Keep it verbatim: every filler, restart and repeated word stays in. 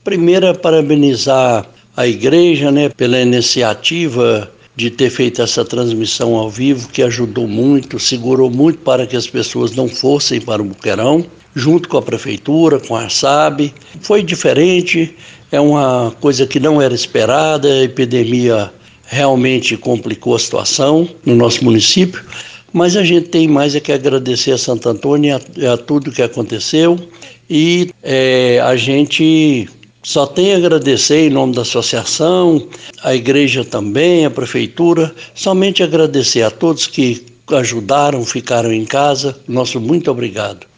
Primeiro é parabenizar a igreja, né, pela iniciativa de ter feito essa transmissão ao vivo, que ajudou muito, segurou muito para que as pessoas não fossem para o Boqueirão, junto com a prefeitura, com a Arsab. Foi diferente, é uma coisa que não era esperada, a epidemia realmente complicou a situação no nosso município, mas a gente tem mais é que agradecer a Santo Antônio e a, a tudo que aconteceu, e é, a gente só tem a agradecer em nome da associação, a igreja também, a prefeitura, somente agradecer a todos que ajudaram, ficaram em casa. Nosso muito obrigado.